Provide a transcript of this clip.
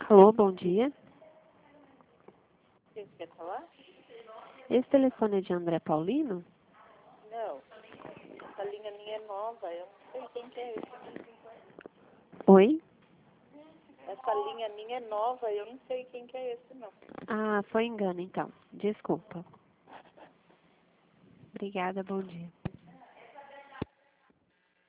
Alô, bom dia. Quem quer falar? Esse telefone é de André Paulino? Não. Essa linha minha é nova, eu não sei quem que é esse. Oi? Essa linha minha é nova, eu não sei quem que é esse, não. Ah, foi engano então. Desculpa. Obrigada, bom dia.